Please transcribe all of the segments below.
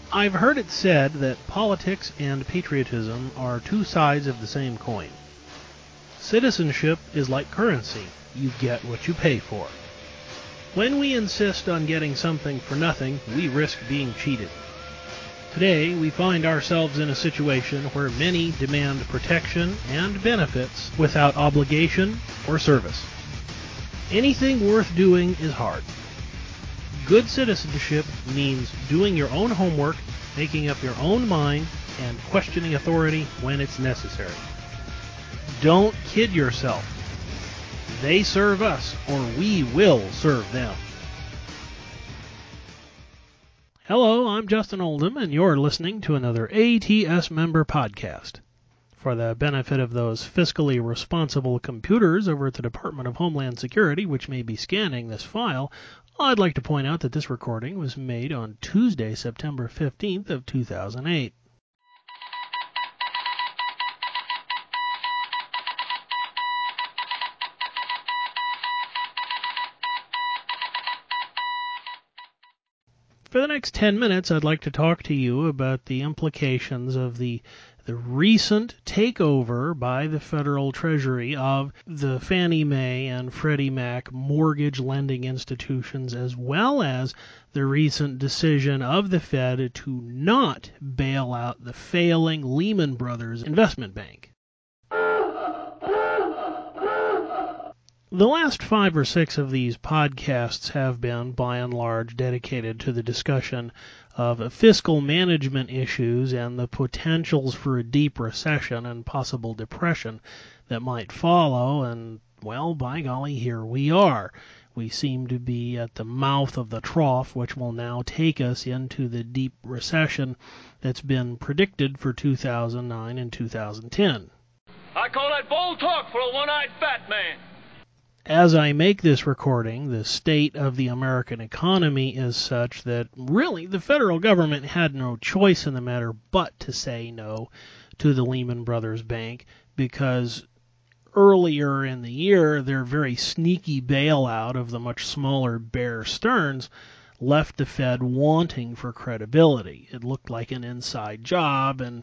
I've heard it said that politics and patriotism are two sides of the same coin. Citizenship is like currency. You get what you pay for. When we insist on getting something for nothing, we risk being cheated. Today, we find ourselves in a situation where many demand protection and benefits without obligation or service. Anything worth doing is hard. Good citizenship means doing your own homework, making up your own mind, and questioning authority when it's necessary. Don't kid yourself. They serve us, or we will serve them. Hello, I'm Justin Oldham, and you're listening to another ATS Member Podcast. For the benefit of those fiscally responsible computers over at the Department of Homeland Security, which may be scanning this file, I'd like to point out that this recording was made on Tuesday, September 15th of 2008. For the next 10 minutes, I'd like to talk to you about the implications of the recent takeover by the Federal Treasury of the Fannie Mae and Freddie Mac mortgage lending institutions, as well as the recent decision of the Fed to not bail out the failing Lehman Brothers investment bank. The last 5 or 6 of these podcasts have been, by and large, dedicated to the discussion of fiscal management issues and the potentials for a deep recession and possible depression that might follow, and, well, by golly, here we are. We seem to be at the mouth of the trough, which will now take us into the deep recession that's been predicted for 2009 and 2010. I call that bold talk for a one-eyed fat man. As I make this recording, the state of the American economy is such that really the federal government had no choice in the matter but to say no to the Lehman Brothers Bank, because earlier in the year their very sneaky bailout of the much smaller Bear Stearns left the Fed wanting for credibility. It looked like an inside job, and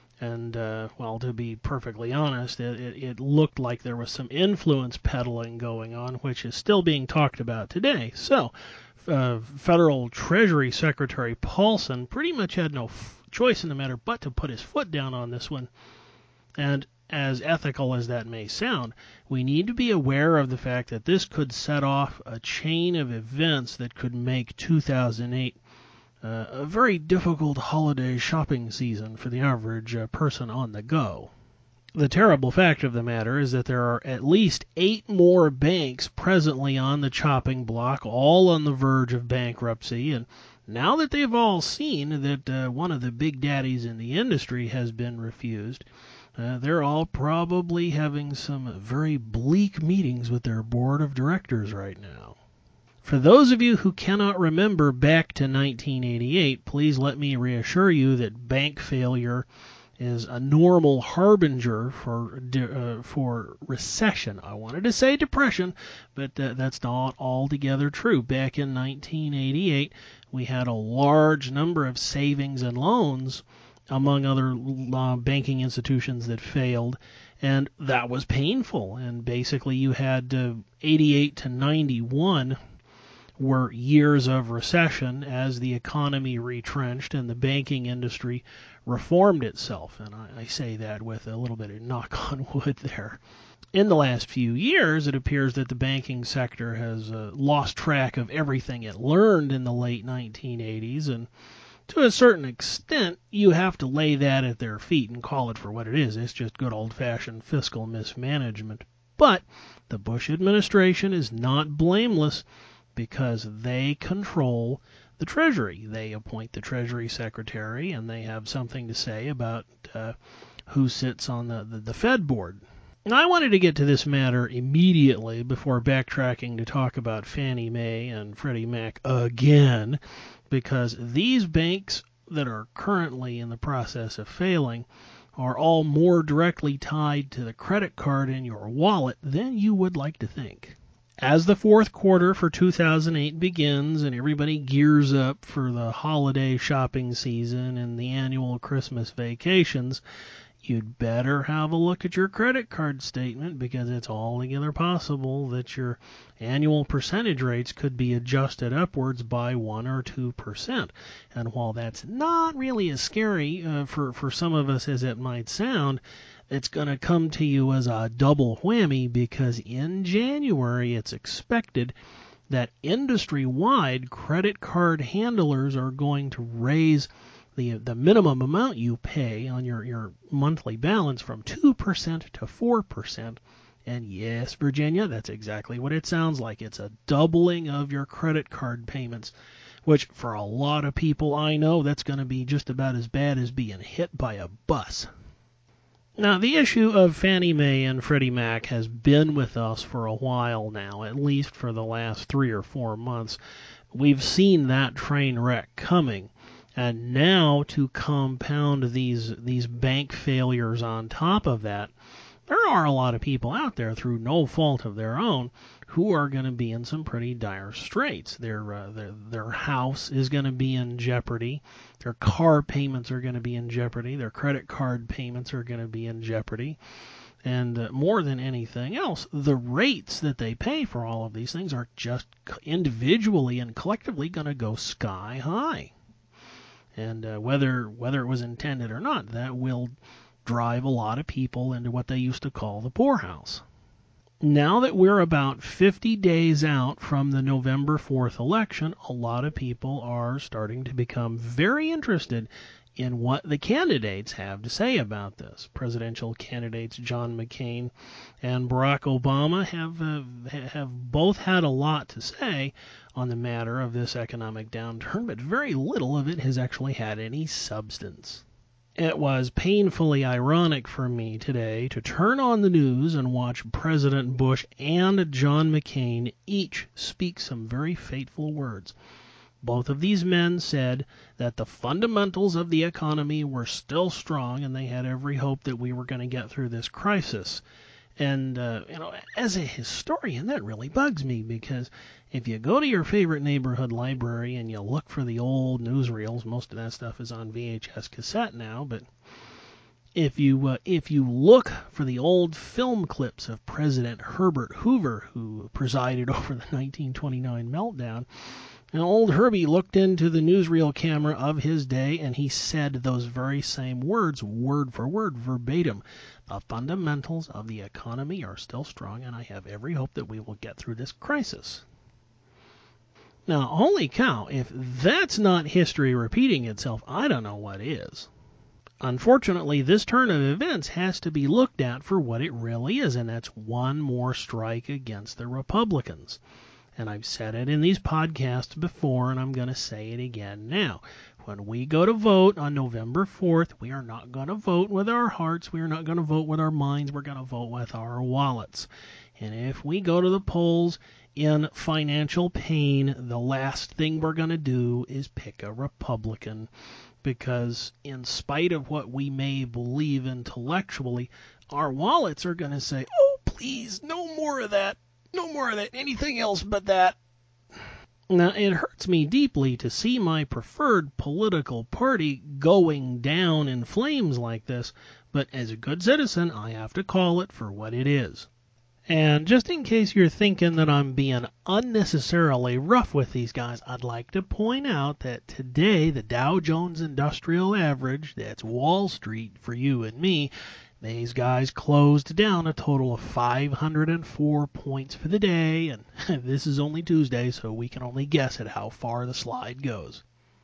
well, to be perfectly honest, it looked like there was some influence peddling going on, which is still being talked about today. So, Federal Treasury Secretary Paulson pretty much had no choice in the matter but to put his foot down on this one. And as ethical as that may sound, we need to be aware of the fact that this could set off a chain of events that could make 2008 a very difficult holiday shopping season for the average person on the go. The terrible fact of the matter is that there are at least 8 more banks presently on the chopping block, all on the verge of bankruptcy, and now that they've all seen that one of the big daddies in the industry has been refused, they're all probably having some very bleak meetings with their board of directors right now. For those of you who cannot remember back to 1988, please let me reassure you that bank failure is a normal harbinger for recession. I wanted to say depression, but that's not altogether true. Back in 1988, we had a large number of savings and loans among other banking institutions that failed, and that was painful. And basically you had 88 to 91 were years of recession as the economy retrenched and the banking industry reformed itself. And I say that with a little bit of knock on wood there. In the last few years, it appears that the banking sector has lost track of everything it learned in the late 1980s, and to a certain extent, you have to lay that at their feet and call it for what it is. It's just good old-fashioned fiscal mismanagement. But the Bush administration is not blameless, because they control the Treasury. They appoint the Treasury Secretary, and they have something to say about who sits on the Fed board. And I wanted to get to this matter immediately before backtracking to talk about Fannie Mae and Freddie Mac again, because these banks that are currently in the process of failing are all more directly tied to the credit card in your wallet than you would like to think. As the fourth quarter for 2008 begins and everybody gears up for the holiday shopping season and the annual Christmas vacations, you'd better have a look at your credit card statement, because it's altogether possible that your annual percentage rates could be adjusted upwards by 1 or 2%. And while that's not really as scary for some of us as it might sound, it's going to come to you as a double whammy, because in January it's expected that industry-wide credit card handlers are going to raise the minimum amount you pay on your monthly balance from 2% to 4%. And yes, Virginia, that's exactly what it sounds like. It's a doubling of your credit card payments, which for a lot of people I know, that's going to be just about as bad as being hit by a bus. Now, the issue of Fannie Mae and Freddie Mac has been with us for a while now, at least for the last 3 or 4 months. We've seen that train wreck coming. And now, to compound these bank failures on top of that, there are a lot of people out there, through no fault of their own, who are going to be in some pretty dire straits. Their house is going to be in jeopardy. Their car payments are going to be in jeopardy. Their credit card payments are going to be in jeopardy. And more than anything else, the rates that they pay for all of these things are just individually and collectively going to go sky high. And whether it was intended or not, that will drive a lot of people into what they used to call the poorhouse. Now that we're about 50 days out from the November 4th election, a lot of people are starting to become very interested in what the candidates have to say about this. Presidential candidates John McCain and Barack Obama have both had a lot to say on the matter of this economic downturn, but very little of it has actually had any substance. It was painfully ironic for me today to turn on the news and watch President Bush and John McCain each speak some very fateful words. Both of these men said that the fundamentals of the economy were still strong and they had every hope that we were going to get through this crisis. And, as a historian, that really bugs me, because if you go to your favorite neighborhood library and you look for the old newsreels, most of that stuff is on VHS cassette now, but if you look for the old film clips of President Herbert Hoover, who presided over the 1929 meltdown, and old Herbie looked into the newsreel camera of his day, and he said those very same words, word for word, verbatim. The fundamentals of the economy are still strong, and I have every hope that we will get through this crisis. Now, holy cow, if that's not history repeating itself, I don't know what is. Unfortunately, this turn of events has to be looked at for what it really is, and that's one more strike against the Republicans. And I've said it in these podcasts before, and I'm going to say it again now. When we go to vote on November 4th, we are not going to vote with our hearts. We are not going to vote with our minds. We're going to vote with our wallets. And if we go to the polls in financial pain, the last thing we're going to do is pick a Republican. Because in spite of what we may believe intellectually, our wallets are going to say, oh, please, no more of that. No more of that. Anything else but that. Now, it hurts me deeply to see my preferred political party going down in flames like this, but as a good citizen, I have to call it for what it is. And just in case you're thinking that I'm being unnecessarily rough with these guys, I'd like to point out that today the Dow Jones Industrial Average, that's Wall Street for you and me, these guys closed down a total of 504 points for the day, and this is only Tuesday, so we can only guess at how far the slide goes.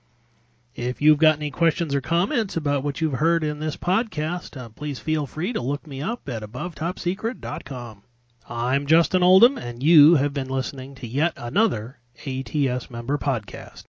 If you've got any questions or comments about what you've heard in this podcast, please feel free to look me up at AboveTopSecret.com. I'm Justin Oldham, and you have been listening to yet another ATS Member Podcast.